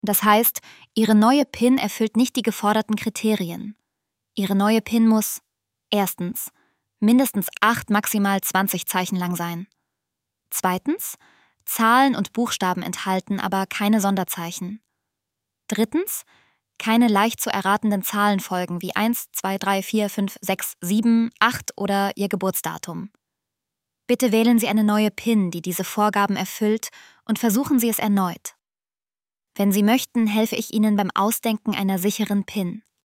Das heißt, Ihre neue PIN erfüllt nicht die geforderten Kriterien. Ihre neue PIN muss erstens mindestens 8, maximal 20 Zeichen lang sein. Zweitens, Zahlen und Buchstaben enthalten, aber keine Sonderzeichen. Drittens, keine leicht zu erratenden Zahlenfolgen wie 1, 2, 3, 4, 5, 6, 7, 8 oder Ihr Geburtsdatum. Bitte wählen Sie eine neue PIN, die diese Vorgaben erfüllt, und versuchen Sie es erneut. Wenn Sie möchten, helfe ich Ihnen beim Ausdenken einer sicheren PIN.